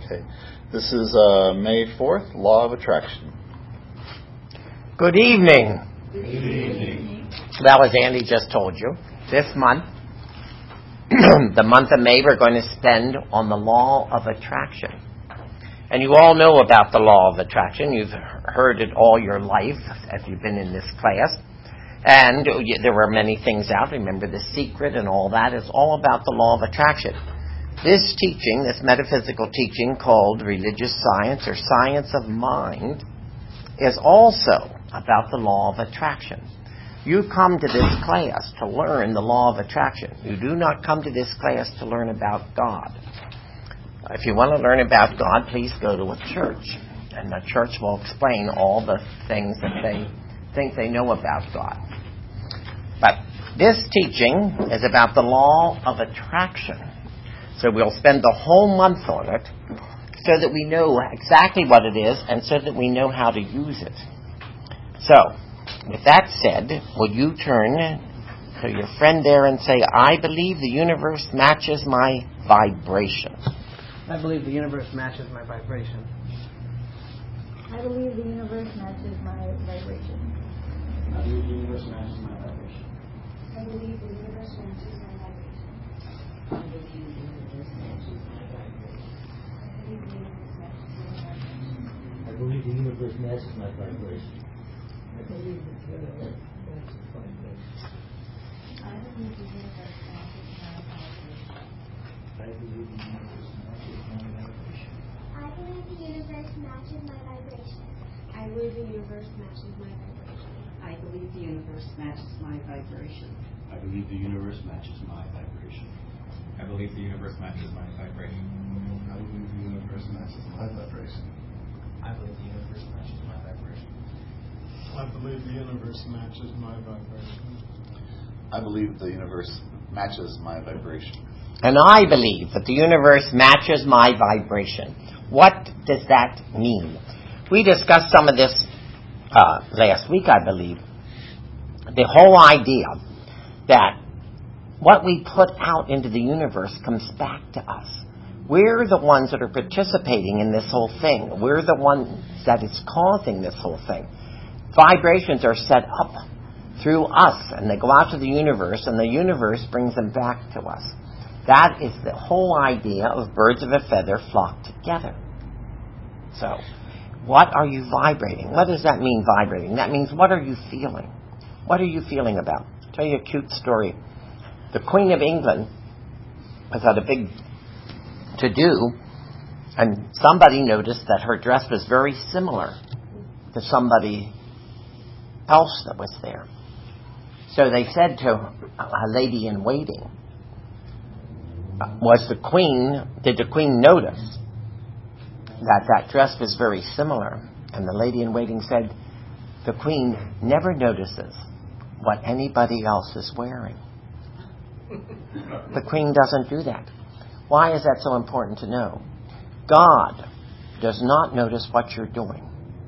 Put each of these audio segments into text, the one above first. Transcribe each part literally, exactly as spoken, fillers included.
Okay. This is uh, May fourth, Law of Attraction. Good evening. Good evening. Well, as Andy just told you, this month, the month of May, we're going to spend on the Law of Attraction. And you all know about the Law of Attraction. You've heard it all your life as you've been in this class. And there were many things out. Remember The Secret and all that is all about the Law of Attraction. This teaching, this metaphysical teaching called religious science or science of mind, is also about the Law of Attraction. You come to this class to learn the Law of Attraction. You do not come to this class to learn about God. If you want to learn about God, please go to a church. And the church will explain all the things that they think they know about God. But this teaching is about the Law of Attraction. So we'll spend the whole month on it so that we know exactly what it is and so that we know how to use it. So, with that said, would you turn to your friend there and say, I believe the universe matches my vibration. I believe the universe matches my vibration. I believe the universe matches my vibration. I believe the universe matches my vibration. I believe the universe matches my vibration. I believe the universe matches my vibration. I believe the universe matches my vibration. I believe the universe matches my vibration. I believe the universe matches my vibration. I believe the universe matches my vibration. I believe the universe matches my vibration. I believe the universe matches my vibration. I believe the universe matches my vibration. I believe the universe matches my vibration. I believe the universe matches my vibration. I believe the universe matches my vibration. I believe the universe matches my vibration. I believe the universe matches my vibration. I believe the universe matches my vibration. And I believe that the universe matches my vibration. What does that mean? We discussed some of this uh, last week, I believe. The whole idea that what we put out into the universe comes back to us. We're the ones that are participating in this whole thing. We're the ones that is causing this whole thing. Vibrations are set up through us, and they go out to the universe, and the universe brings them back to us. That is the whole idea of birds of a feather flock together. So, what are you vibrating? What does that mean, vibrating? That means, what are you feeling? What are you feeling about? I'll tell you a cute story. The Queen of England has had a big to-do, and somebody noticed that her dress was very similar to somebody else that was there. So they said to a lady in waiting, was the Queen, did the Queen notice that that dress was very similar? And the lady in waiting said, the Queen never notices what anybody else is wearing. The Queen doesn't do that. Why is that so important to know? God does not notice what you're doing.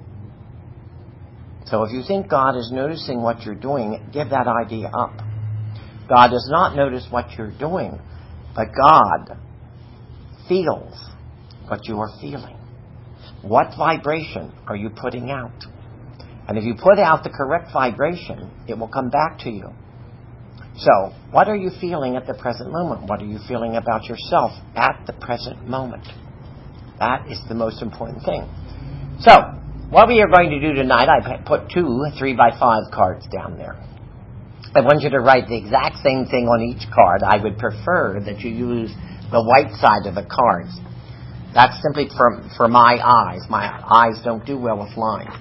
So if you think God is noticing what you're doing, give that idea up. God does not notice what you're doing, but God feels what you are feeling. What vibration are you putting out? And if you put out the correct vibration, it will come back to you. So, what are you feeling at the present moment? What are you feeling about yourself at the present moment? That is the most important thing. So, what we are going to do tonight, I put two three by five cards down there. I want you to write the exact same thing on each card. I would prefer that you use the white side of the cards. That's simply for, for my eyes. My eyes don't do well with lines.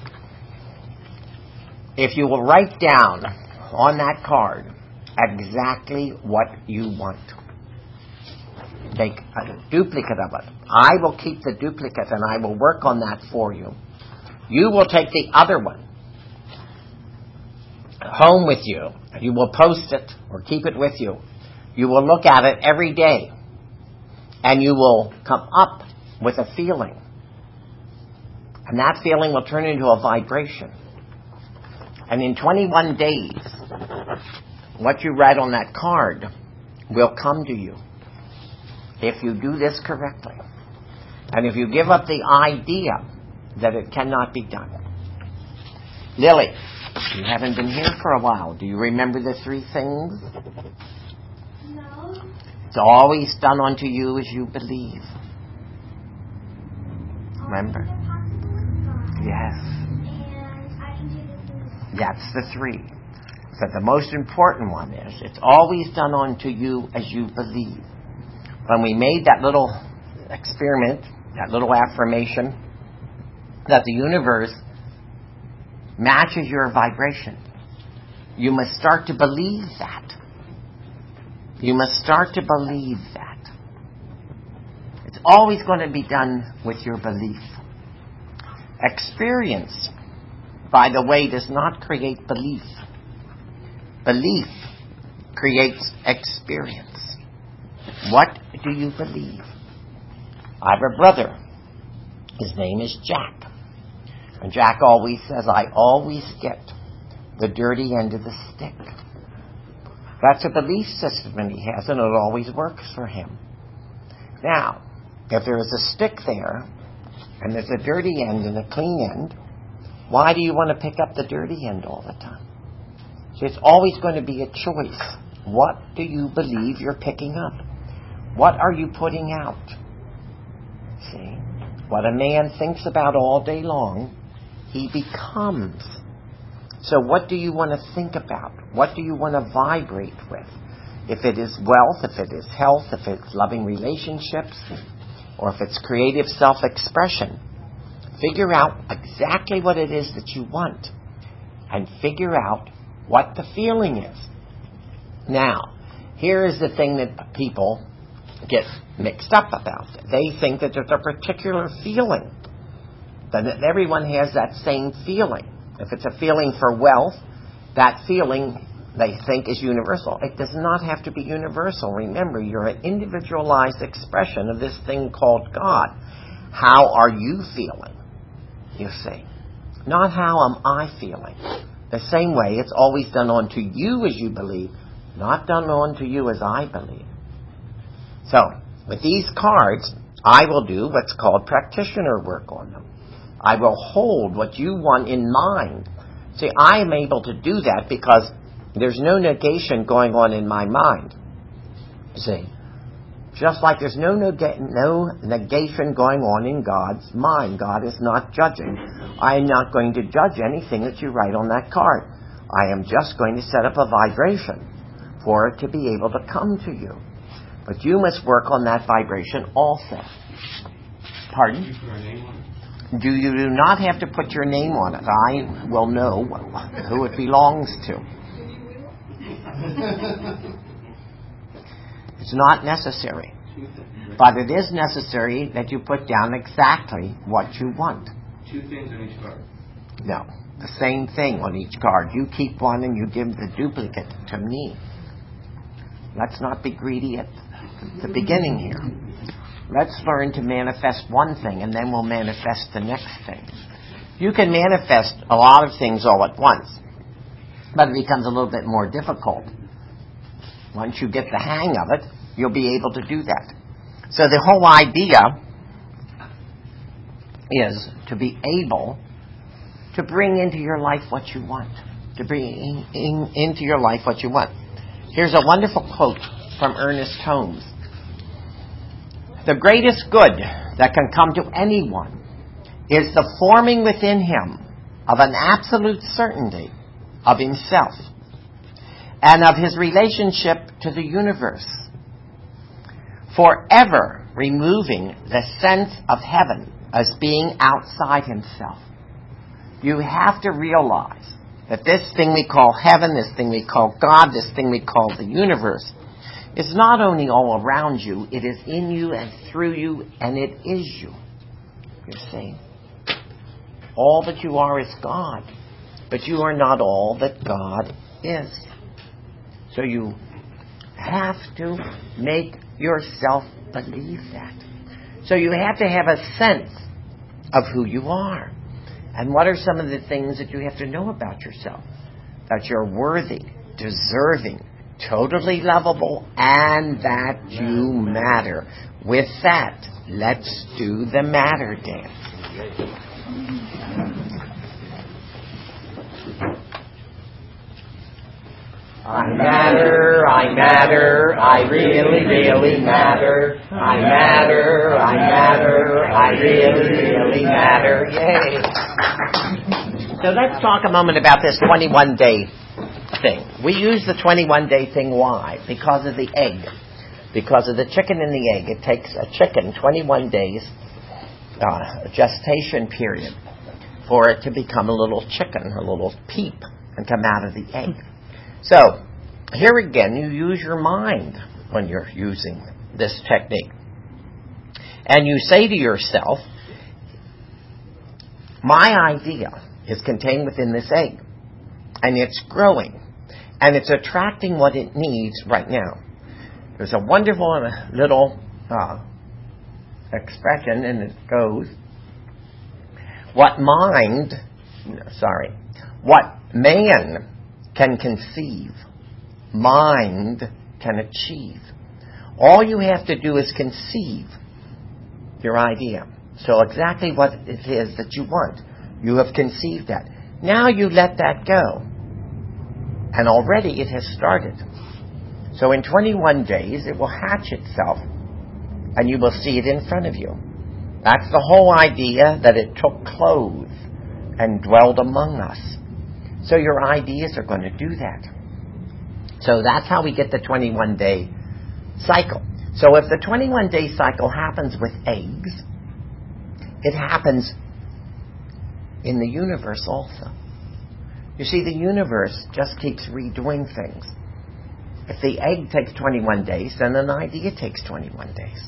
If you will write down on that card exactly what you want. Take a duplicate of it. I will keep the duplicate and I will work on that for you. You will take the other one home with you. You will post it or keep it with you. You will look at it every day. And you will come up with a feeling. And that feeling will turn into a vibration. And in twenty-one days, what you write on that card will come to you if you do this correctly. And if you give up the idea that it cannot be done. Lily, you haven't been here for a while. Do you remember the three things? No. It's always done unto you as you believe. Remember? Yes. And I can do this thing. That's the three. So the most important one is, it's always done unto you as you believe. When we made that little experiment, that little affirmation, that the universe matches your vibration, you must start to believe that. You must start to believe that. It's always going to be done with your belief. Experience, by the way, does not create belief. Belief creates experience. What do you believe? I have a brother. His name is Jack. And Jack always says, I always get the dirty end of the stick. That's a belief system that he has, and it always works for him. Now, if there is a stick there, and there's a dirty end and a clean end, why do you want to pick up the dirty end all the time? So it's always going to be a choice. What do you believe you're picking up? What are you putting out? See? What a man thinks about all day long, he becomes. So what do you want to think about? What do you want to vibrate with? If it is wealth, if it is health, if it's loving relationships, or if it's creative self-expression, figure out exactly what it is that you want and figure out what the feeling is. Now, here is the thing that people get mixed up about. They think that there's a particular feeling, that everyone has that same feeling. If it's a feeling for wealth, that feeling they think is universal. It does not have to be universal. Remember, you're an individualized expression of this thing called God. How are you feeling? You see. Not how am I feeling. The same way, it's always done unto you as you believe, not done unto you as I believe. So, with these cards, I will do what's called practitioner work on them. I will hold what you want in mind. See, I am able to do that because there's no negation going on in my mind. See, just like there's no nega- no negation going on in God's mind. God is not judging. I am not going to judge anything that you write on that card. I am just going to set up a vibration for it to be able to come to you. But you must work on that vibration also. Pardon? Do you do not have to put your name on it. I will know who it belongs to. It's not necessary. But it is necessary that you put down exactly what you want. Two things on each card. No. The same thing on each card. You keep one and you give the duplicate to me. Let's not be greedy at the beginning here. Let's learn to manifest one thing and then we'll manifest the next thing. You can manifest a lot of things all at once, but it becomes a little bit more difficult. Once you get the hang of it, you'll be able to do that. So the whole idea is to be able to bring into your life what you want. To bring in, in, into your life what you want. Here's a wonderful quote from Ernest Holmes. The greatest good that can come to anyone is the forming within him of an absolute certainty of himself and of his relationship to the universe, forever removing the sense of heaven as being outside himself. You have to realize that this thing we call heaven, this thing we call God, this thing we call the universe, is not only all around you, it is in you and through you, and it is you. You see? All that you are is God, but you are not all that God is. So you have to make yourself believe that. So you have to have a sense of who you are. And what are some of the things that you have to know about yourself? That you're worthy, deserving, totally lovable, and that you matter. With that, Let's do the matter dance. I matter, I matter, I really, really matter. I matter, I matter, I really, really matter. Yay! So let's talk a moment about this twenty-one day thing. We use the twenty-one day thing. Why? Because of the egg. Because of the chicken and the egg. It takes a chicken twenty-one days, uh, gestation period, for it to become a little chicken, a little peep, and come out of the egg. So, here again, you use your mind when you're using this technique. And you say to yourself, my idea is contained within this egg. And it's growing. And it's attracting what it needs right now. There's a wonderful little uh, expression, and it goes, what mind, sorry, what man can conceive, mind can achieve. All you have to do is conceive your idea. So exactly what it is that you want. You have conceived that. Now you let that go. And already it has started. So in twenty-one days it will hatch itself. And you will see it in front of you. That's the whole idea, that it took clothes and dwelled among us. So your ideas are going to do that. So that's how we get the twenty-one day cycle. So if the twenty-one day cycle happens with eggs, it happens in the universe also. You see, the universe just keeps redoing things. If the egg takes twenty-one days, then an idea takes twenty-one days.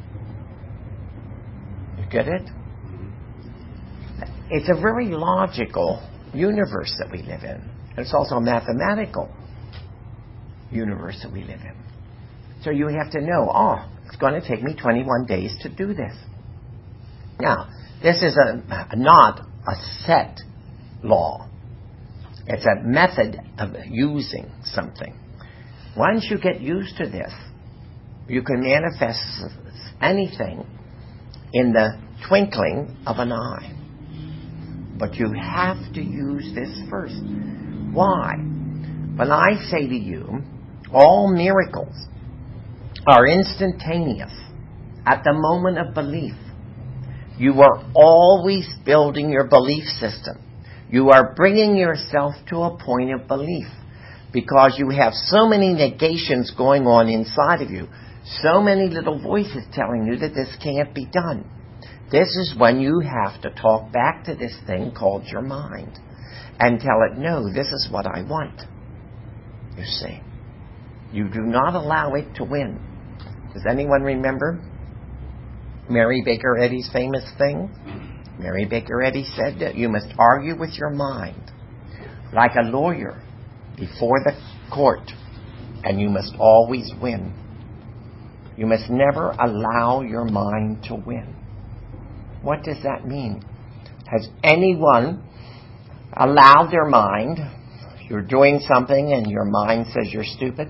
You get it? It's a very logical universe that we live in. It's also a mathematical universe that we live in. So you have to know, oh, it's going to take me twenty-one days to do this. Now, this is a, not a set law. It's a method of using something. Once you get used to this, you can manifest anything in the twinkling of an eye. But you have to use this first. Why? When I say to you, all miracles are instantaneous at the moment of belief. You are always building your belief system. You are bringing yourself to a point of belief because you have so many negations going on inside of you, so many little voices telling you that this can't be done. This is when you have to talk back to this thing called your mind and tell it, no, this is what I want. You see, you do not allow it to win. Does anyone remember Mary Baker Eddy's famous thing? Mary Baker Eddy said that you must argue with your mind like a lawyer before the court, and you must always win. You must never allow your mind to win. What does that mean? Has anyone allowed their mind, you're doing something and your mind says you're stupid,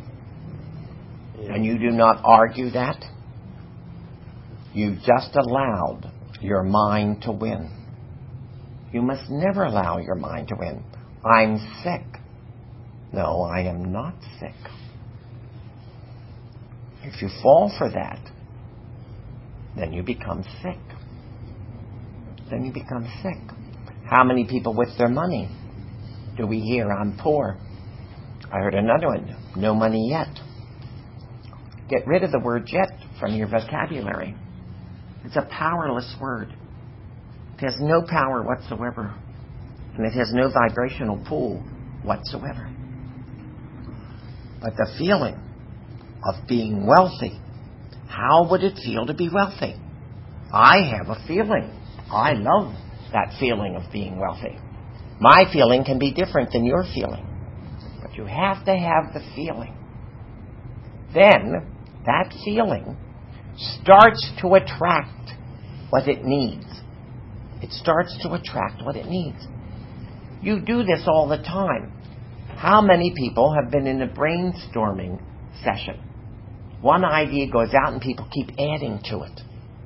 and you do not argue that? You just allowed your mind to win. You must never allow your mind to win. I'm sick. No, I am not sick. If you fall for that, then you become sick. Then you become sick. How many people with their money do we hear, I'm poor? I heard another one, no money yet. Get rid of the word yet from your vocabulary. It's a powerless word. It has no power whatsoever. And it has no vibrational pull whatsoever. But the feeling of being wealthy, how would it feel to be wealthy? I have a feeling. I love that feeling of being wealthy. My feeling can be different than your feeling. But you have to have the feeling. Then, that feeling starts to attract what it needs. It starts to attract what it needs. You do this all the time. How many people have been in a brainstorming session? One idea goes out and people keep adding to it.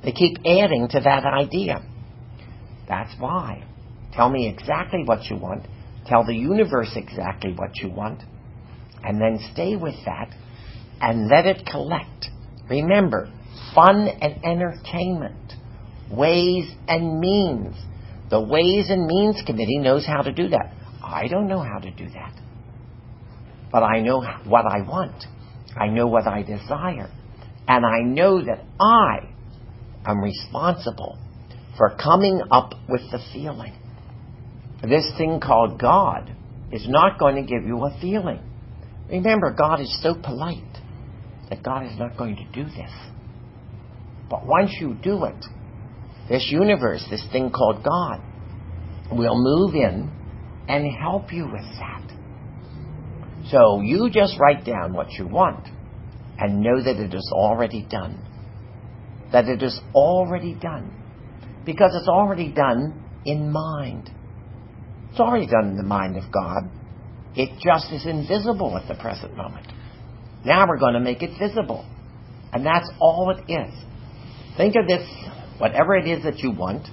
They keep adding to that idea. That's why. Tell me exactly what you want. Tell the universe exactly what you want. And then stay with that and let it collect. Remember, fun and entertainment, ways and means. The Ways and Means Committee knows how to do that. I don't know how to do that. But I know what I want. I know what I desire. And I know that I am responsible for coming up with the feeling. This thing called God is not going to give you a feeling. Remember, God is so polite that God is not going to do this. But once you do it, this universe, this thing called God, will move in and help you with that. So you just write down what you want and know that it is already done. That it is already done. Because it's already done in mind. It's already done in the mind of God. It just is invisible at the present moment. Now we're going to make it visible. And that's all it is. Think of this, whatever it is that you want,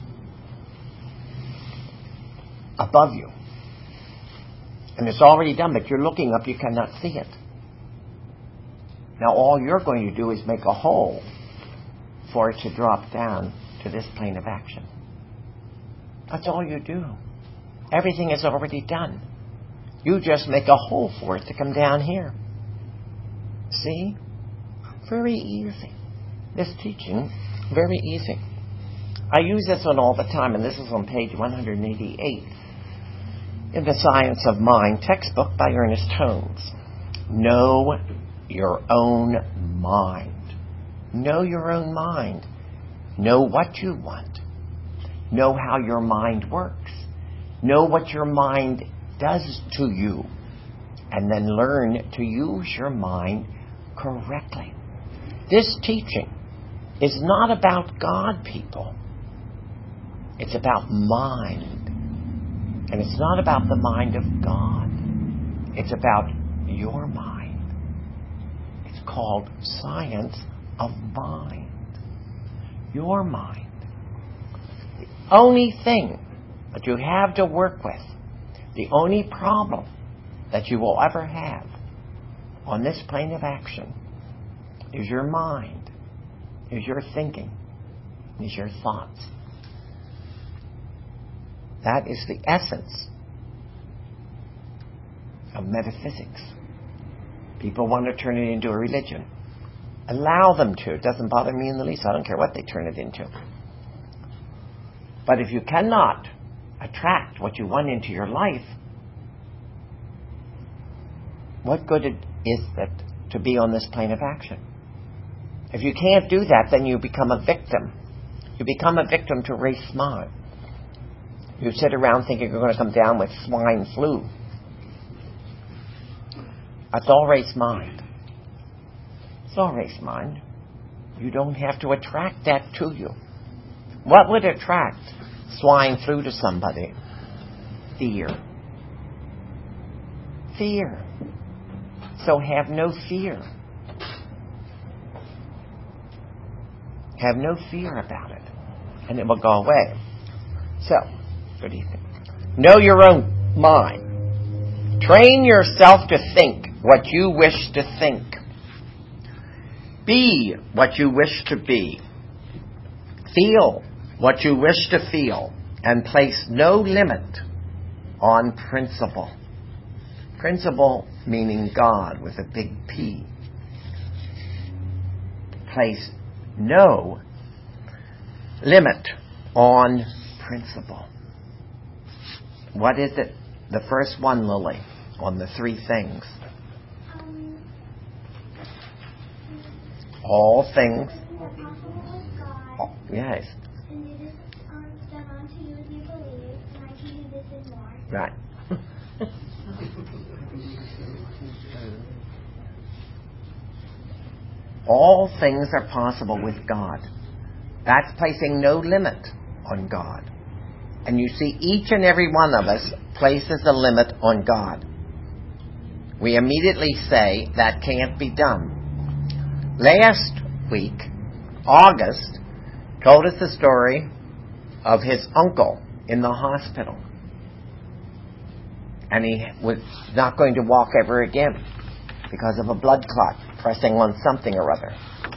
above you. And it's already done, but you're looking up, you cannot see it. Now all you're going to do is make a hole for it to drop down to this plane of action. That's all you do. Everything is already done. You just make a hole for it to come down here. See? Very easy. This teaching, very easy. I use this one all the time, and this is on page one hundred eighty-eight in the Science of Mind textbook by Ernest Holmes. Know your own mind. Know your own mind. Know what you want. Know how your mind works. Know what your mind does to you. And then learn to use your mind correctly. This teaching is not about God, people. It's about mind. And it's not about the mind of God. It's about your mind. It's called Science of Mind. Your mind. The only thing that you have to work with, the only problem that you will ever have on this plane of action is your mind, is your thinking, is your thoughts. That is the essence of metaphysics. People want to turn it into a religion. Allow them to. It doesn't bother me in the least. I don't care what they turn it into. But if you cannot attract what you want into your life, what good it is it to be on this plane of action? If you can't do that, then you become a victim. You become a victim to race mind. You sit around thinking you're going to come down with swine flu. That's all race mind. It's all race mind. You don't have to attract that to you. What would attract swine flu to somebody? Fear. Fear. So have no fear. Have no fear about it. And it will go away. So, good evening. Know your own mind. Train yourself to think what you wish to think. Be what you wish to be. Feel what you wish to feel. And place no limit on principle. Principle meaning God with a big P. Place no limit on principle. What is it? The first one, Lily, on the three things. Um, All things. Things are possible with God, Oh, yes. and it is um, done unto you if you believe, and I can do this and more. Right. All things are possible with God. That's placing no limit on God. And you see, each and every one of us places a limit on God. We immediately say, that can't be done. Last week, August, told us the story of his uncle in the hospital. And he was not going to walk ever again because of a blood clot pressing on something or other.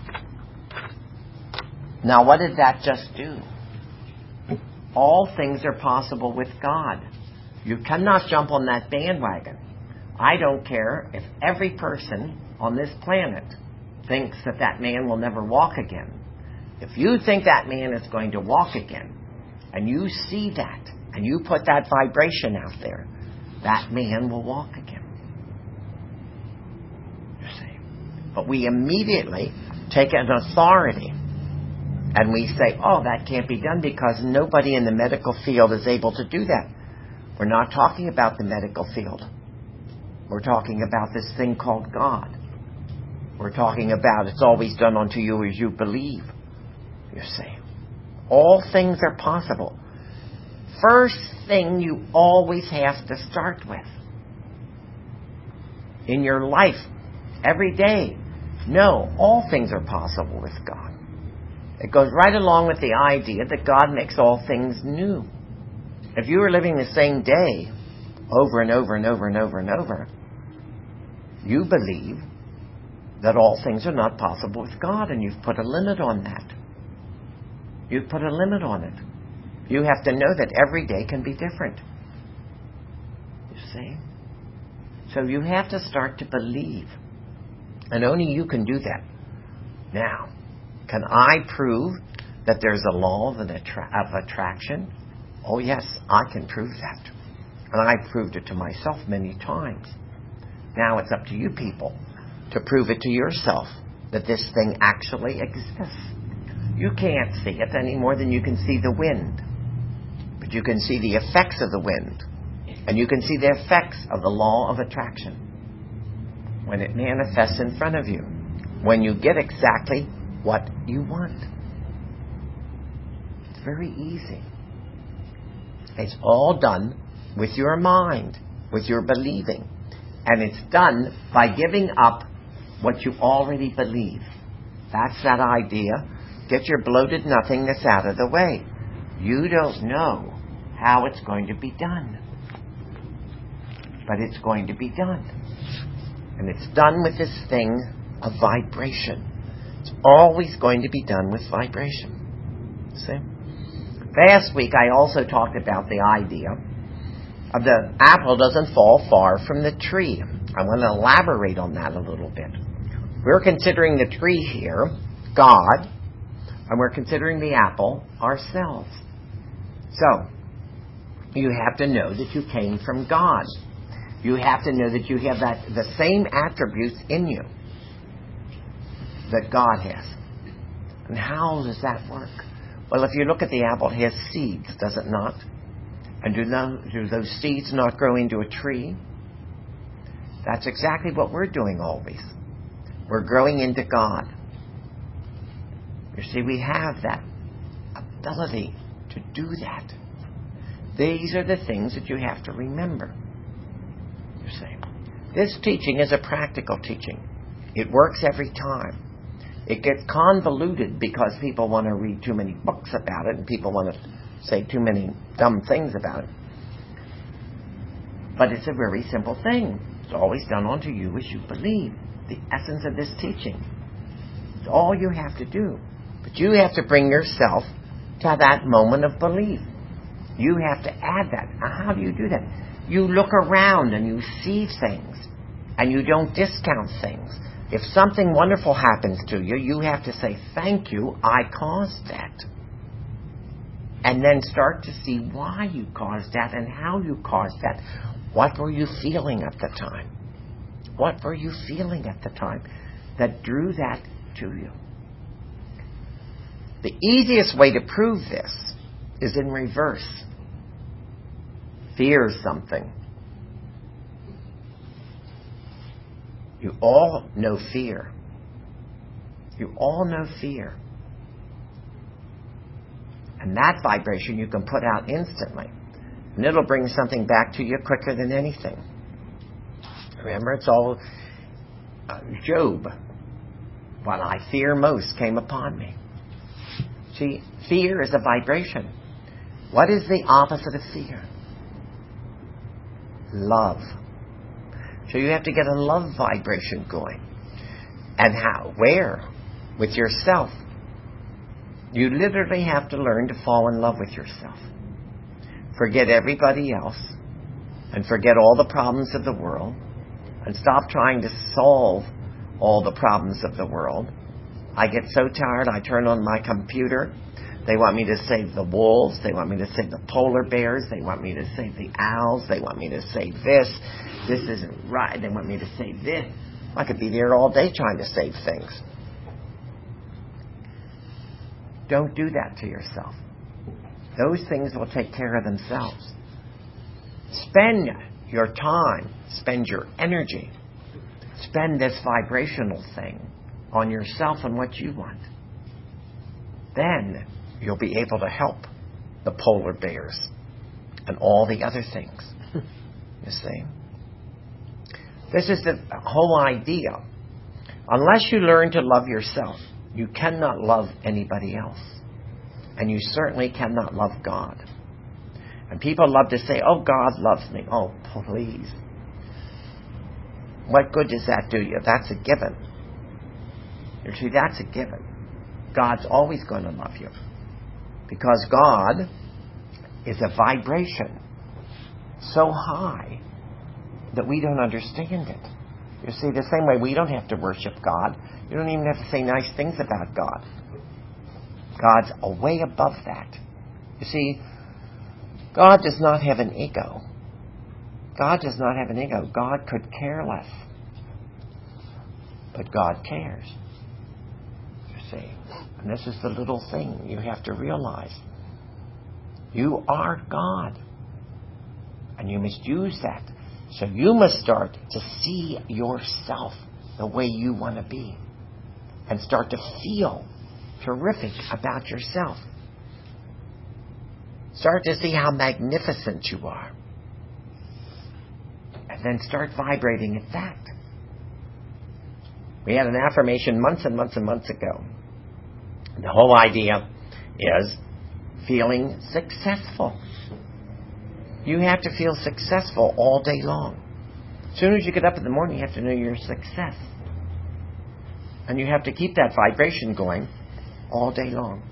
Now, what did that just do? All things are possible with God. You cannot jump on that bandwagon. I don't care if every person on this planet thinks that that man will never walk again. If you think that man is going to walk again, and you see that, and you put that vibration out there, that man will walk again. You see? But we immediately take an authority and we say, oh, that can't be done because nobody in the medical field is able to do that. We're not talking about the medical field. We're talking about this thing called God. We're talking about it's always done unto you as you believe. You see? All things are possible. First thing you always have to start with in your life, every day. No, all things are possible with God. It goes right along with the idea that God makes all things new. If you were living the same day over and over and over and over and over, you believe that all things are not possible with God, and you've put a limit on that. You've put a limit on it. You have to know that every day can be different. You see? So you have to start to believe. And only you can do that. Now, can I prove that there's a law of, an attra- of attraction? Oh yes, I can prove that. And I've proved it to myself many times. Now it's up to you people to prove it to yourself that this thing actually exists. You can't see it any more than you can see the wind. But you can see the effects of the wind. And you can see the effects of the law of attraction when it manifests in front of you. When you get exactly what you want. It's very easy. It's all done with your mind, with your believing. And it's done by giving up what you already believe. That's that idea. Get your bloated nothingness out of the way. You don't know how it's going to be done. But it's going to be done. And it's done with this thing of vibration. It's always going to be done with vibration. See? Last week I also talked about the idea of the apple doesn't fall far from the tree. I want to elaborate on that a little bit. We're considering the tree here, God, and we're considering the apple, ourselves. So, you have to know that you came from God. You have to know that you have that the same attributes in you that God has. And how does that work? Well, if you look at the apple, it has seeds, does it not? And do those, do those seeds not grow into a tree? That's exactly what we're doing always. We're growing into God. You see, we have that ability to do that. These are the things that you have to remember. You see, this teaching is a practical teaching. It works every time. It gets convoluted because people want to read too many books about it and people want to say too many dumb things about it. But it's a very simple thing. It's always done unto you as you believe. The essence of this teaching. It's all you have to do. But you have to bring yourself to that moment of belief. You have to add that. Now, how do you do that? You look around and you see things. And you don't discount things. If something wonderful happens to you, you have to say, thank you, I caused that. And then start to see why you caused that and how you caused that. What were you feeling at the time? What were you feeling at the time that drew that to you? The easiest way to prove this is in reverse. Fear something. You all know fear. You all know fear. And that vibration you can put out instantly. And it'll bring something back to you quicker than anything. Remember, it's all uh, Job. What I fear most came upon me. see, fear is a vibration. What is the opposite of fear? Love. So you have to get a love vibration going. And how? Where? With yourself. You literally have to learn to fall in love with yourself. Forget everybody else. And forget all the problems of the world. And stop trying to solve all the problems of the world. I get so tired, I turn on my computer. They want me to save the wolves. They want me to save the polar bears. They want me to save the owls. They want me to save this. This isn't right. They want me to save this. I could be there all day trying to save things. Don't do that to yourself. Those things will take care of themselves. Spend your time. Spend your energy. Spend this vibrational thing on yourself and what you want. Then you'll be able to help the polar bears and all the other things. You see? This is the whole idea. Unless you learn to love yourself, you cannot love anybody else. And you certainly cannot love God. And people love to say, oh, God loves me. Oh, please. What good does that do you? That's a given. You see, that's a given. God's always going to love you. Because God is a vibration so high that we don't understand it. You see, the same way we don't have to worship God. You don't even have to say nice things about God. God's a way above that. You see, God does not have an ego. God does not have an ego. God could care less. But God cares. You see. And this is the little thing you have to realize. You are God. And you must use that. So you must start to see yourself the way you want to be. And start to feel terrific about yourself. Start to see how magnificent you are. And then start vibrating at that. We had an affirmation months and months and months ago. The whole idea is feeling successful. You have to feel successful all day long. As soon as you get up in the morning, you have to know your success. And you have to keep that vibration going all day long.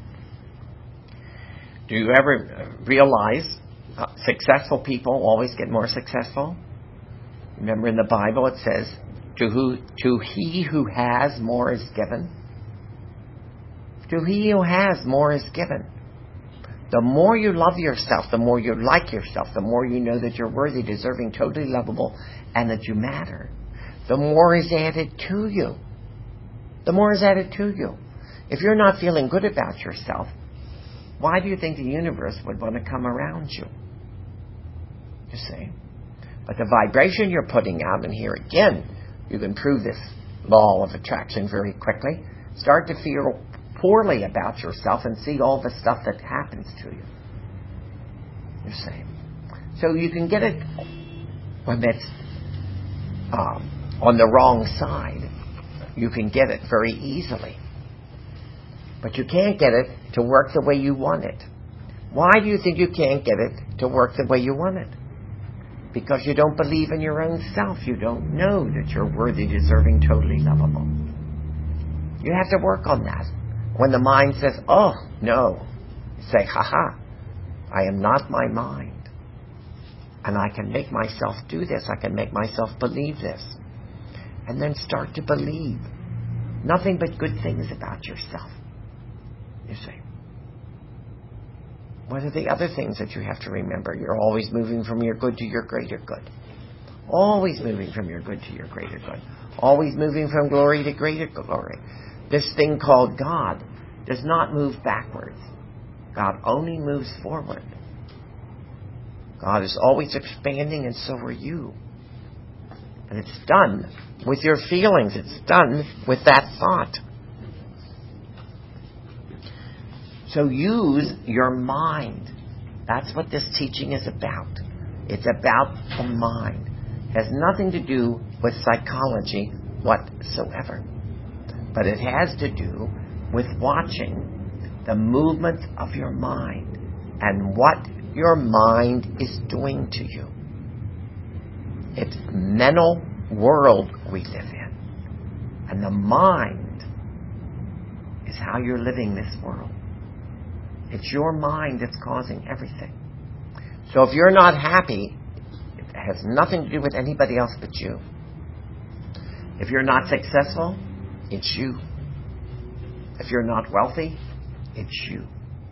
Do you ever realize uh, successful people always get more successful? Remember in the Bible it says, to who to he who has more is given. To he who has more is given. The more you love yourself, the more you like yourself, the more you know that you're worthy, deserving, totally lovable, and that you matter, the more is added to you. The more is added to you. If you're not feeling good about yourself, why do you think the universe would want to come around you? You see? But the vibration you're putting out, and here again, you can prove this law of attraction very quickly. Start to feel poorly about yourself and see all the stuff that happens to you. You see? So you can get it when it's um, on the wrong side. You can get it very easily. But you can't get it to work the way you want it. Why do you think you can't get it to work the way you want it? Because you don't believe in your own self. You don't know that you're worthy, deserving, totally lovable. You have to work on that. When the mind says, oh, no, say, ha-ha, I am not my mind. And I can make myself do this. I can make myself believe this. And then start to believe nothing but good things about yourself. You see. What are the other things that you have to remember? You're always moving from your good to your greater good. Always moving from your good to your greater good. Always moving from glory to greater glory. This thing called God does not move backwards. God only moves forward. God is always expanding, and so are you. And it's done with your feelings. It's done with that thought. So use your mind. That's what this teaching is about. It's about the mind. It has nothing to do with psychology whatsoever. But it has to do with watching the movement of your mind and what your mind is doing to you. It's the mental world we live in. And the mind is how you're living this world. It's your mind that's causing everything. So if you're not happy, it has nothing to do with anybody else but you. If you're not successful, it's you. If you're not wealthy, it's you.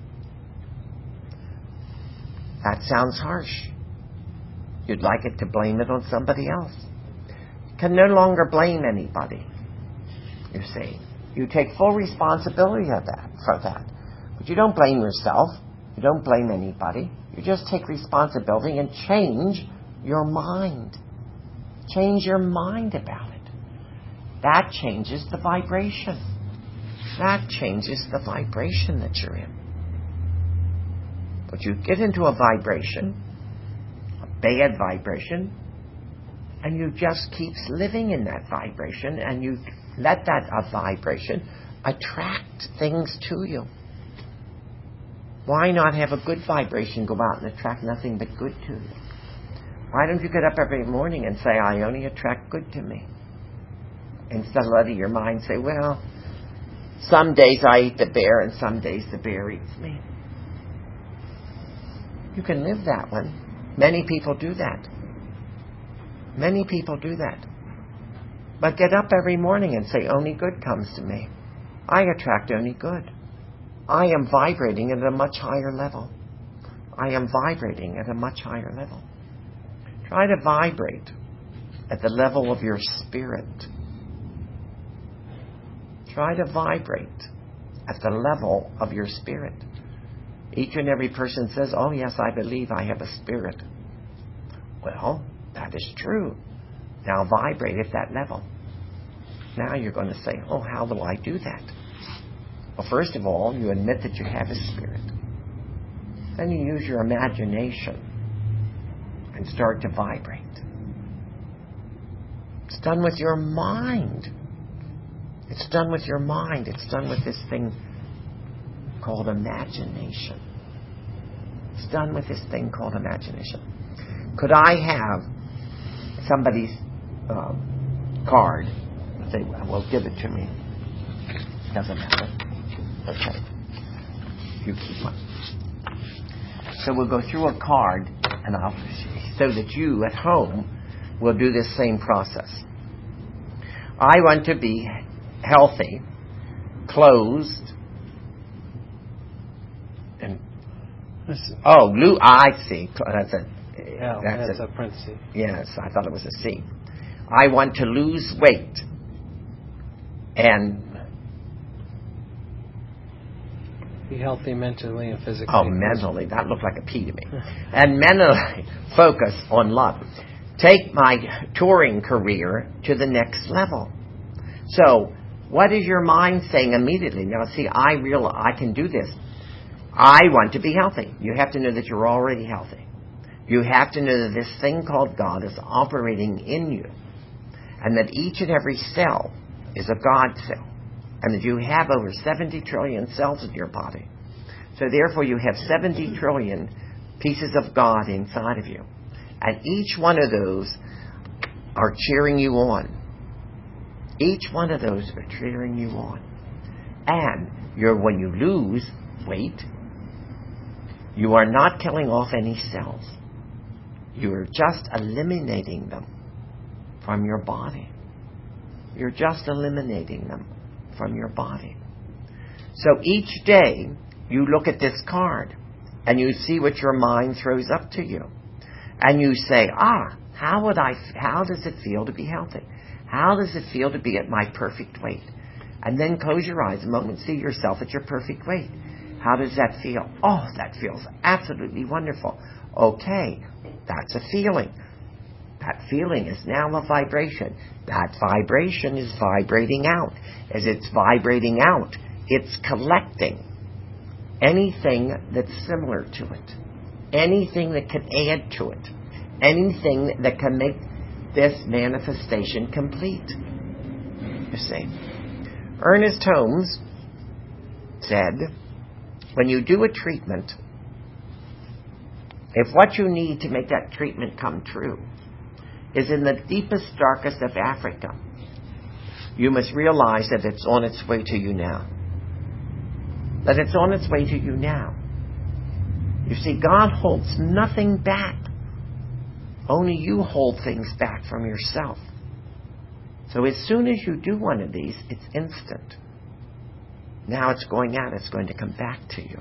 That sounds harsh. You'd like it to blame it on somebody else. You can no longer blame anybody. You see, you take full responsibility of that for that. But you don't blame yourself. You don't blame anybody. You just take responsibility and change your mind. Change your mind about it. That changes the vibration. That changes the vibration that you're in. But you get into a vibration, a bad vibration, and you just keep living in that vibration, and you let that uh, vibration attract things to you. Why not have a good vibration go out and attract nothing but good to you? Why don't you get up every morning and say, I only attract good to me? Instead of letting your mind say, well, some days I eat the bear and some days the bear eats me. You can live that one. Many people do that. Many people do that. But get up every morning and say, only good comes to me. I attract only good. I am vibrating at a much higher level. I am vibrating at a much higher level. Try to vibrate at the level of your spirit. Try to vibrate at the level of your spirit. Each and every person says, oh yes, I believe I have a spirit. Well, that is true. Now vibrate at that level. Now you're going to say, oh, how do I do that? Well, first of all, you admit that you have a spirit. Then you use your imagination and start to vibrate. It's done with your mind. It's done with your mind. It's done with this thing called imagination. It's done with this thing called imagination. Could I have somebody's um, card? Say, well, give it to me. Doesn't matter. Okay. You keep one. So we'll go through a card, and I'll so that you at home will do this same process. I want to be healthy, closed, and oh, blue. I see. That's a L, that's, that's a, a parenthesis. Yes, I thought it was a C. I want to lose weight and Be healthy mentally and physically. oh, mentally. That looked like a P to me. And mentally focus on love. Take my touring career to the next level. So, what is your mind saying immediately? Now, see, I real I can do this. I want to be healthy. You have to know that you're already healthy. You have to know that this thing called God is operating in you. And that each and every cell is a God cell. And that you have over seventy trillion cells in your body. So therefore you have seventy trillion pieces of God inside of you. And each one of those are cheering you on. Each one of those are cheering you on. And you're, when you lose weight, you are not killing off any cells. You are just eliminating them from your body. You're just eliminating them from your body. So each day you look at this card and you see what your mind throws up to you. And you say, ah, how would I, how does it feel to be healthy? How does it feel to be at my perfect weight? And then close your eyes a moment and see yourself at your perfect weight. How does that feel? Oh, that feels absolutely wonderful. Okay, that's a feeling. That feeling is now a vibration. That vibration is vibrating out. As it's vibrating out, it's collecting anything that's similar to it. Anything that can add to it. Anything that can make this manifestation complete. You see. Ernest Holmes said when you do a treatment, if what you need to make that treatment come true is in the deepest, darkest of Africa, you must realize that it's on its way to you now. That it's on its way to you now. You see, God holds nothing back. Only you hold things back from yourself. So as soon as you do one of these, it's instant. Now it's going out, it's going to come back to you.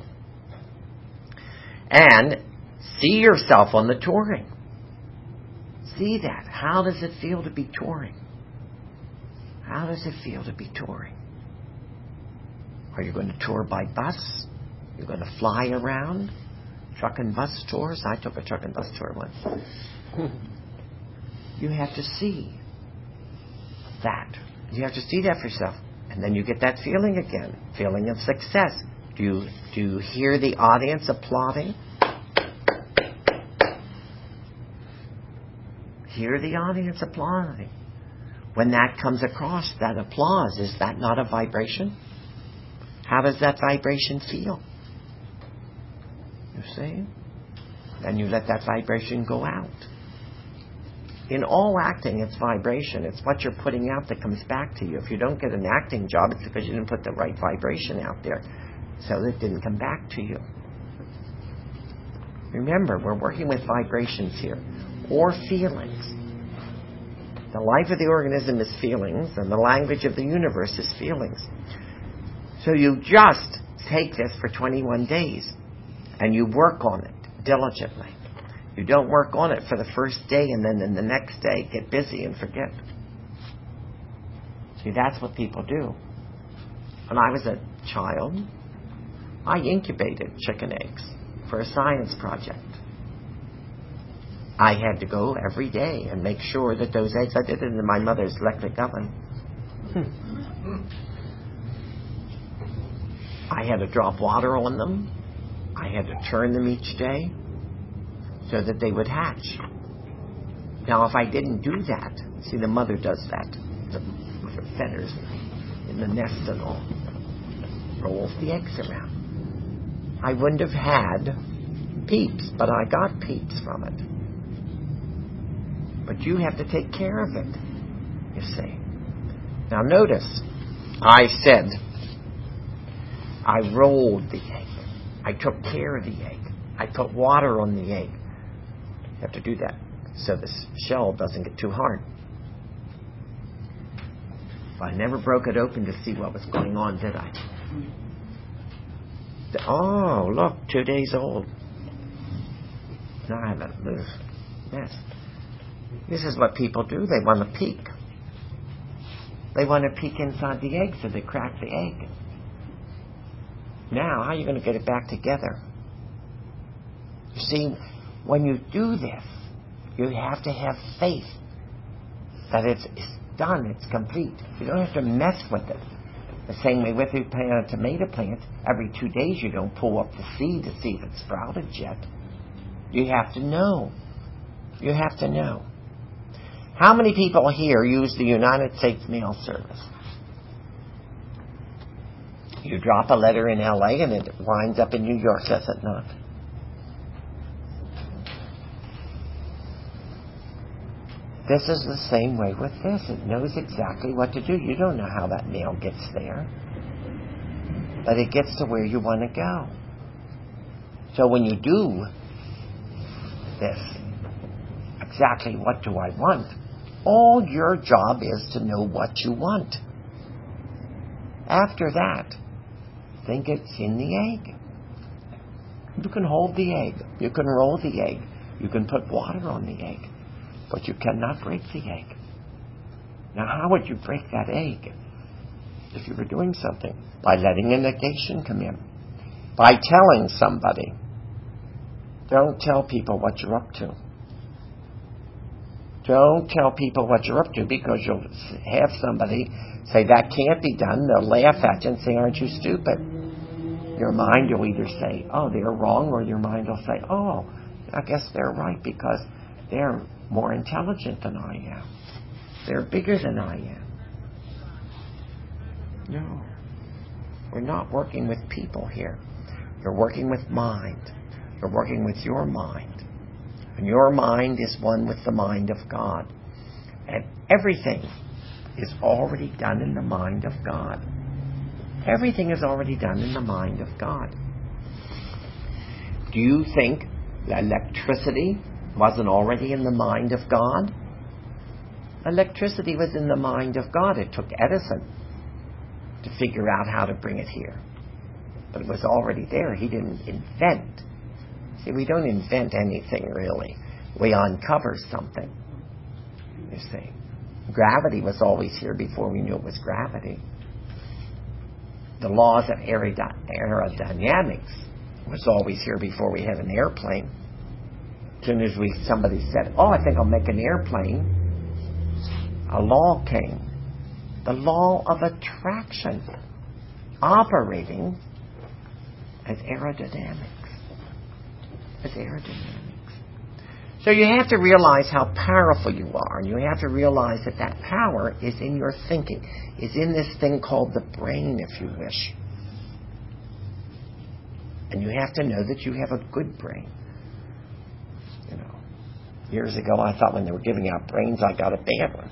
And see yourself on the touring. See that. How does it feel to be touring? How does it feel to be touring? Are you going to tour by bus? You're going to fly around? Truck and bus tours? I took a truck and bus tour once. You have to see that. You have to see that for yourself. And then you get that feeling again. Feeling of success. Do you, do you hear the audience applauding? Hear the audience applauding. When that comes across, that applause, is that not a vibration? How does that vibration feel? You see? Then you let that vibration go out. In all acting, it's vibration. It's what you're putting out that comes back to you. If you don't get an acting job, it's because you didn't put the right vibration out there. So it didn't come back to you. Remember, we're working with vibrations here. Or feelings. The life of the organism is feelings, and the language of the universe is feelings. So you just take this for twenty-one days, and you work on it diligently. You don't work on it for the first day, and then in the next day get busy and forget. See, that's what people do. When I was a child, I incubated chicken eggs for a science project. I had to go every day and make sure that those eggs, I did it in my mother's electric oven. I had to drop water on them. I had to turn them each day so that they would hatch. Now, if I didn't do that, see, the mother does that with her feathers in the nest and all, rolls the eggs around. I wouldn't have had peeps, but I got peeps from it. But you have to take care of it, you see. Now notice, I said, I rolled the egg. I took care of the egg. I put water on the egg. You have to do that so the shell doesn't get too hard. I never broke it open to see what was going on, did I? Oh, look, two days old. Now I have a loose nest. This is what people do. They want to peek. They want to peek inside the egg, so they crack the egg. Now, how are you going to get it back together? You see, when you do this, you have to have faith that it's, it's done, it's complete. You don't have to mess with it. The same way with you plant a tomato plant, every two days you don't pull up the seed to see if it's sprouted yet. You have to know. You have to know. How many people here use the United States Mail Service? You drop a letter in L A and it winds up in New York, does it not? This is the same way with this. It knows exactly what to do. You don't know how that mail gets there. But it gets to where you want to go. So when you do this, exactly what do I want? All your job is to know what you want. After that, think it's in the egg. You can hold the egg. You can roll the egg. You can put water on the egg. But you cannot break the egg. Now, how would you break that egg if you were doing something? By letting a negation come in. By telling somebody. Don't tell people what you're up to. Don't tell people what you're up to, because you'll have somebody say, that can't be done. They'll laugh at you and say, aren't you stupid? Your mind will either say, oh, they're wrong, or your mind will say, oh, I guess they're right, because they're more intelligent than I am. They're bigger than I am. No. We're not working with people here. You're working with mind. You're working with your mind. And your mind is one with the mind of God. And everything is already done in the mind of God. Everything is already done in the mind of God. Do you think that electricity wasn't already in the mind of God? Electricity was in the mind of God. It took Edison to figure out how to bring it here. But it was already there. He didn't invent. See, we don't invent anything, really. We uncover something. You see. Gravity was always here before we knew it was gravity. The laws of aerodynamics was always here before we had an airplane. As soon as we somebody said, oh, I think I'll make an airplane, a law came. The law of attraction operating as aerodynamics. As aerodynamics. So you have to realize how powerful you are, and you have to realize that that power is in your thinking, is in this thing called the brain, if you wish. And you have to know that you have a good brain. You know, years ago I thought when they were giving out brains I got a bad one.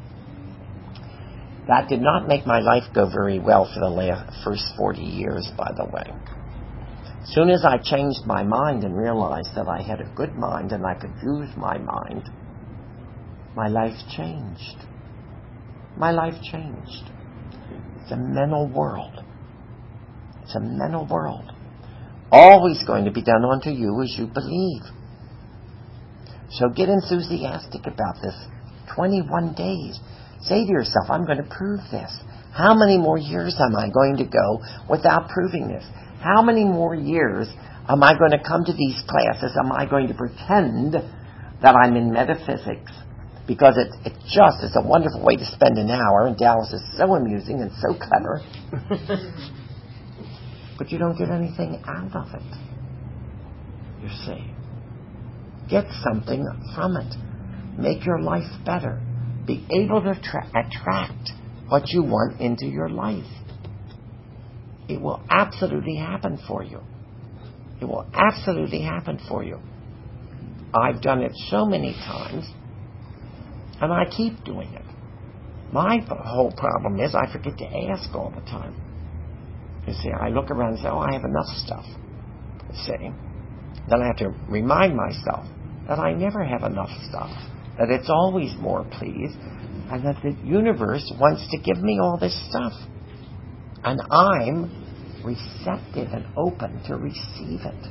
That did not make my life go very well for the last, first forty years, by the way. As soon as I changed my mind and realized that I had a good mind and I could use my mind, my life changed. My life changed. It's a mental world. It's a mental world. Always going to be done unto you as you believe. So get enthusiastic about this. twenty-one days. Say to yourself, I'm going to prove this. How many more years am I going to go without proving this? How many more years am I going to come to these classes? Am I going to pretend that I'm in metaphysics? Because it, it just is a wonderful way to spend an hour, and Dallas is so amusing and so clever. But you don't get anything out of it. You see. Get something from it. Make your life better. Be able to tra- attract what you want into your life. It will absolutely happen for you. It will absolutely happen for you. I've done it so many times, and I keep doing it. My whole problem is I forget to ask all the time. You see, I look around and say, oh, I have enough stuff. You see. Then I have to remind myself that I never have enough stuff. That it's always more, please. And that the universe wants to give me all this stuff. And I'm receptive and open to receive it.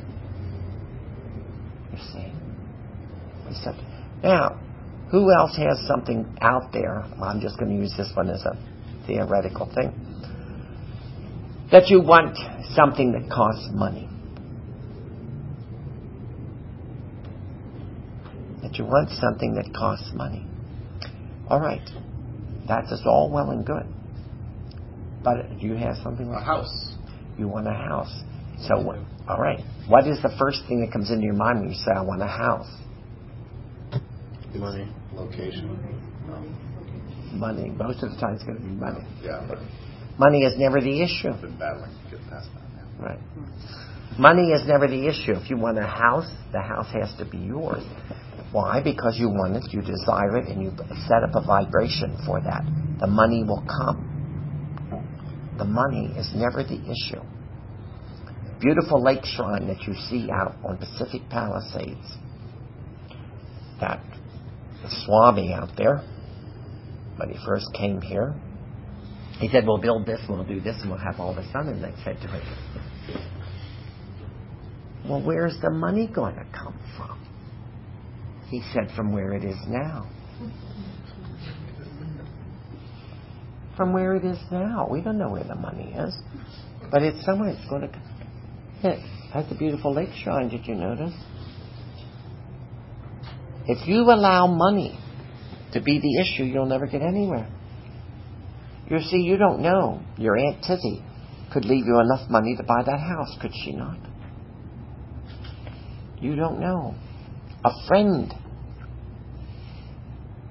You see? Receptive. Now, who else has something out there? I'm just going to use this one as a theoretical thing. That you want something that costs money. That you want something that costs money. All right. That is all well and good. But do you have something like a house? You want a house. So, all right. What is the first thing that comes into your mind when you say, I want a house? Money. Location. No. Money. Most of the time it's going to be money. Yeah, but money is never the issue. I've been battling to get past that now. Right. Money is never the issue. If you want a house, the house has to be yours. Why? Because you want it, you desire it, and you set up a vibration for that. The money will come. The money is never the issue. Beautiful lake shrine that you see out on Pacific Palisades. That Swami out there, when he first came here, he said, we'll build this, we'll do this, and we'll have all the sun. And they said to him, well, where's the money going to come from? He said, from where it is now. From where it is now. We don't know where the money is. But it's somewhere it's going to come. Yeah, that's a beautiful lake shrine, did you notice? If you allow money to be the issue, you'll never get anywhere. You see, you don't know. Your Aunt Tizzy could leave you enough money to buy that house, could she not? You don't know. A friend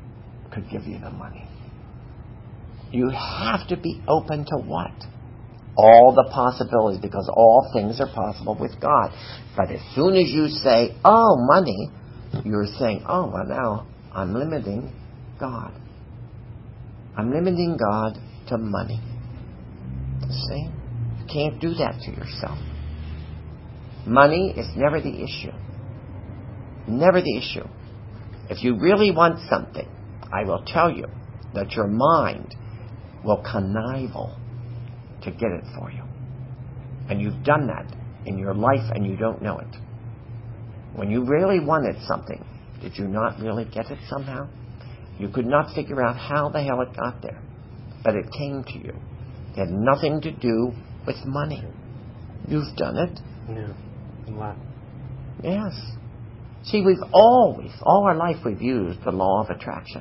could give you the money. You have to be open to what? all the possibilities, because all things are possible with God. But as soon as you say, oh, money, you're saying, oh, well, now I'm limiting God. I'm limiting God to money. See? You can't do that to yourself. Money is never the issue. Never the issue. If you really want something, I will tell you that your mind will connive to get it for you. And you've done that in your life and you don't know it. When you really wanted something, did you not really get it somehow? You could not figure out how the hell it got there. But it came to you. It had nothing to do with money. You've done it. Yeah. A lot. Yes. See, we've always, all our life we've used the law of attraction.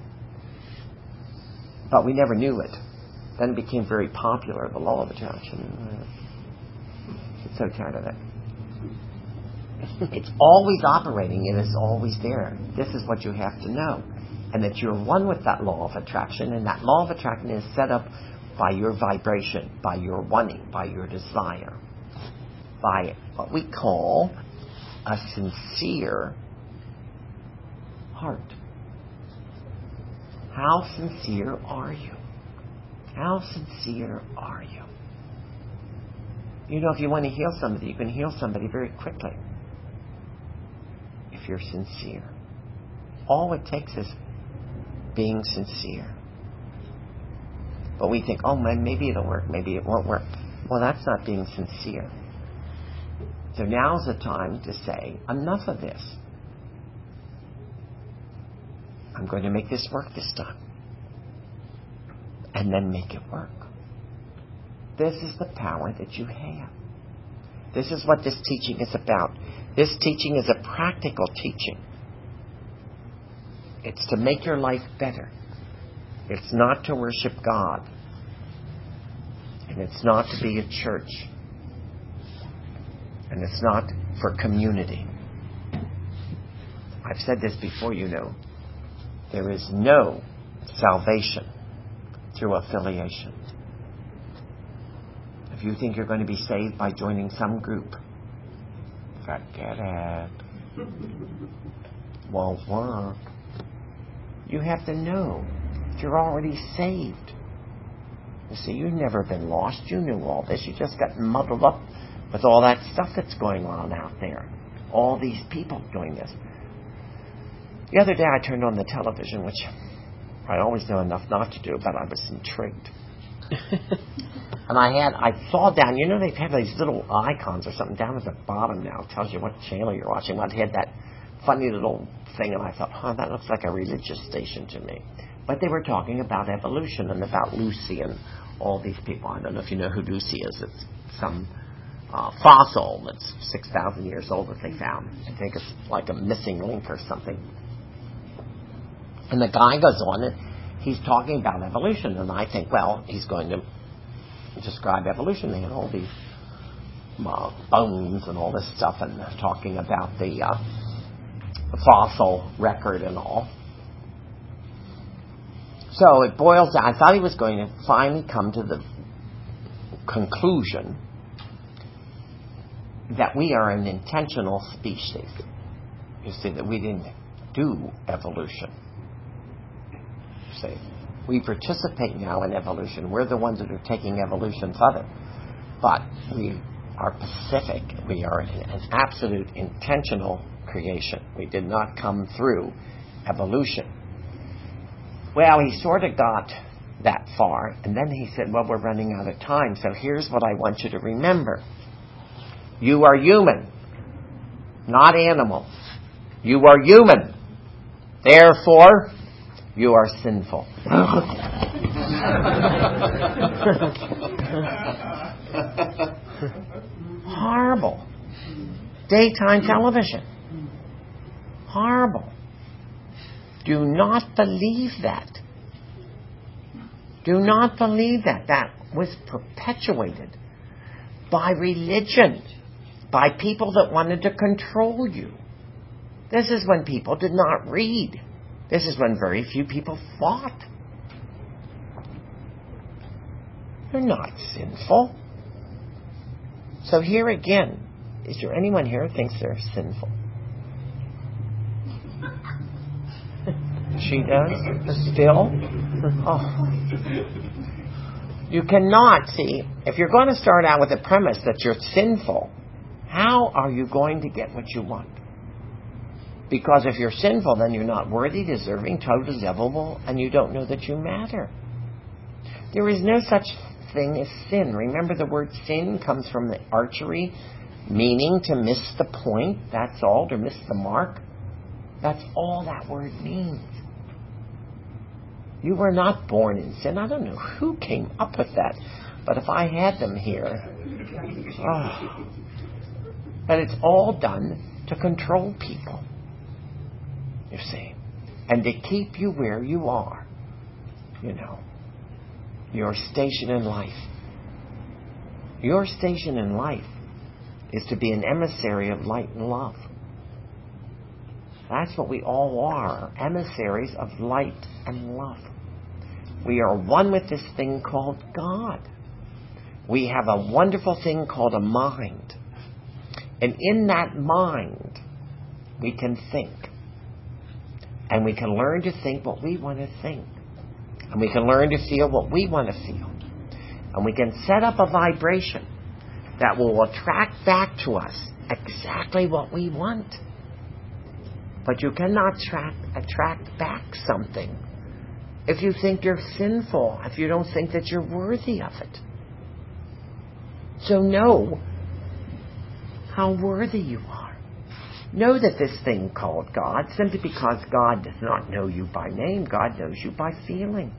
But we never knew it. Then it became very popular, the law of attraction. I'm so tired of it. It's always operating. It is always there. This is what you have to know. And that you're one with that law of attraction. And that law of attraction is set up by your vibration, by your wanting, by your desire. By what we call a sincere heart. How sincere are you? How sincere are you? You know, if you want to heal somebody, you can heal somebody very quickly. If you're sincere. All it takes is being sincere. But we think, oh man, maybe it'll work, maybe it won't work. Well, that's not being sincere. So now's the time to say, enough of this. I'm going to make this work this time. And then make it work. This is the power that you have. This is what this teaching is about. This teaching is a practical teaching. It's to make your life better. It's not to worship God. And it's not to be a church. And it's not for community. I've said this before, you know. There is no salvation through affiliation. If you think you're going to be saved by joining some group, forget it. Won't work. You have to know that you're already saved. You see, you've never been lost. You knew all this. You just got muddled up with all that stuff that's going on out there. All these people doing this. The other day I turned on the television, which I always know enough not to do, but I was intrigued. And I had, I saw down, you know, they have these little icons or something down at the bottom now. It tells you what channel you're watching. Well, it had that funny little thing, and I thought, oh, that looks like a religious station to me. But they were talking about evolution and about Lucy and all these people. I don't know if you know who Lucy is. It's some uh, fossil that's six thousand years old that they found. I think it's like a missing link or something. And the guy goes on and he's talking about evolution. And I think, well, he's going to describe evolution. They had all these uh, bones and all this stuff and talking about the, uh, the fossil record and all. So it boils down. I thought he was going to finally come to the conclusion that we are an intentional species. You see, that we didn't do evolution. You see, we participate now in evolution. We're the ones that are taking evolution further. But we are pacific. We are an absolute intentional creation. We did not come through evolution. Well, he sort of got that far, and then he said, well, we're running out of time, so here's what I want you to remember. You are human, not animal. You are human. Therefore, you are sinful. Horrible. Daytime television. Horrible. Do not believe that. Do not believe that. That was perpetuated by religion, by people that wanted to control you. This is when people did not read. This is when very few people thought. You're not sinful. So here again, is there anyone here who thinks they're sinful? She does? Still? Oh. You cannot, see, if you're going to start out with the premise that you're sinful, how are you going to get what you want? Because if you're sinful, then you're not worthy, deserving, totally lovable, and you don't know that you matter. There is no such thing as sin. Remember, the word sin comes from the archery, meaning to miss the point, that's all, to miss the mark. That's all that word means. You were not born in sin. I don't know who came up with that, but if I had them here, oh. But it's all done to control people, you see, and to keep you where you are, you know, your station in life. Your station in life is to be an emissary of light and love. That's what we all are, emissaries of light and love. We are one with this thing called God. We have a wonderful thing called a mind. And in that mind, we can think. And we can learn to think what we want to think. And we can learn to feel what we want to feel. And we can set up a vibration that will attract back to us exactly what we want. But you cannot attract, attract back something if you think you're sinful, if you don't think that you're worthy of it. So know how worthy you are. Know that this thing called God, simply because God does not know you by name, God knows you by feeling.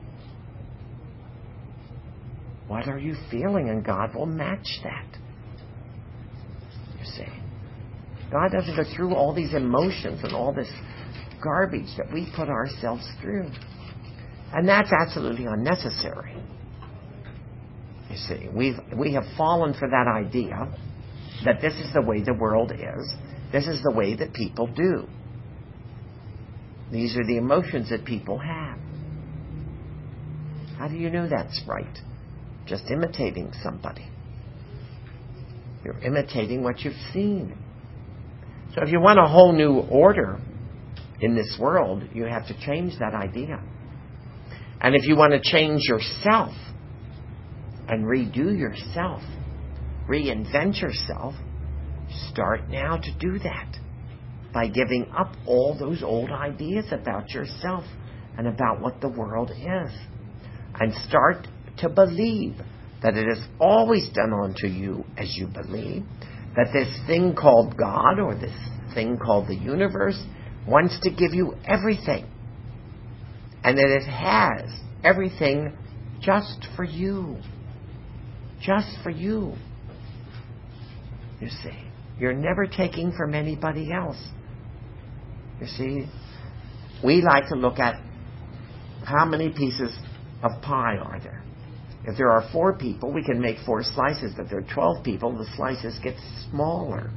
What are you feeling? And God will match that. You see. God doesn't go through all these emotions and all this garbage that we put ourselves through. And that's absolutely unnecessary. You see, we've, we have fallen for that idea that this is the way the world is. This is the way that people do. These are the emotions that people have. How do you know that's right? Just imitating somebody. You're imitating what you've seen. So if you want a whole new order in this world, you have to change that idea. And if you want to change yourself and redo yourself, reinvent yourself, start now to do that by giving up all those old ideas about yourself and about what the world is. And start to believe that it is always done unto you as you believe, that this thing called God or this thing called the universe wants to give you everything. And that it has everything just for you. Just for you. You see. You're never taking from anybody else. You see. We like to look at how many pieces of pie are there. If there are four people, we can make four slices. If there are twelve people, the slices get smaller.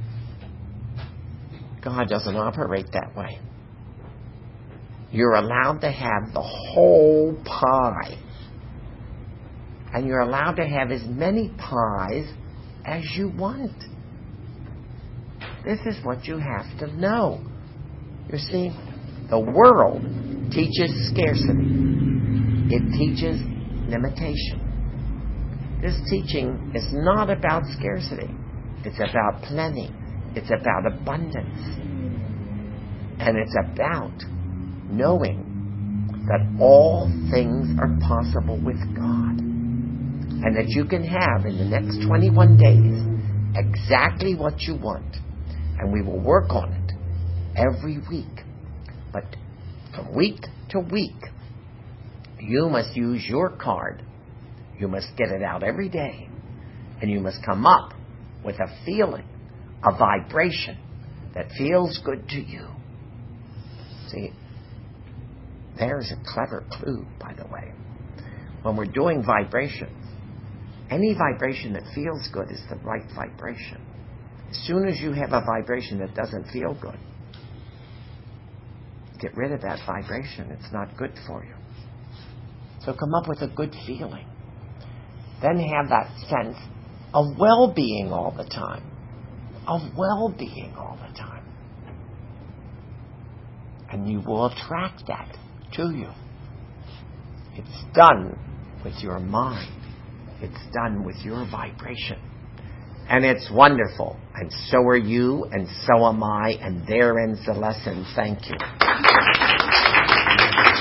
God doesn't operate that way. You're allowed to have the whole pie. And you're allowed to have as many pies as you want. This is what you have to know. You see, the world teaches scarcity. It teaches limitation. This teaching is not about scarcity. It's about plenty. It's about abundance. And it's about knowing that all things are possible with God. And that you can have in the next twenty-one days exactly what you want. And we will work on it every week. But from week to week, you must use your card. You must get it out every day. And you must come up with a feeling, a vibration that feels good to you. See, there's a clever clue, by the way. When we're doing vibrations, any vibration that feels good is the right vibration. As soon as you have a vibration that doesn't feel good, get rid of that vibration. It's not good for you. So come up with a good feeling. then have that sense of well-being all the time. Of well-being all the time. And you will attract that to you. It's done with your mind. It's done with your vibration. And it's wonderful. And so are you, and so am I, and there ends the lesson. Thank you.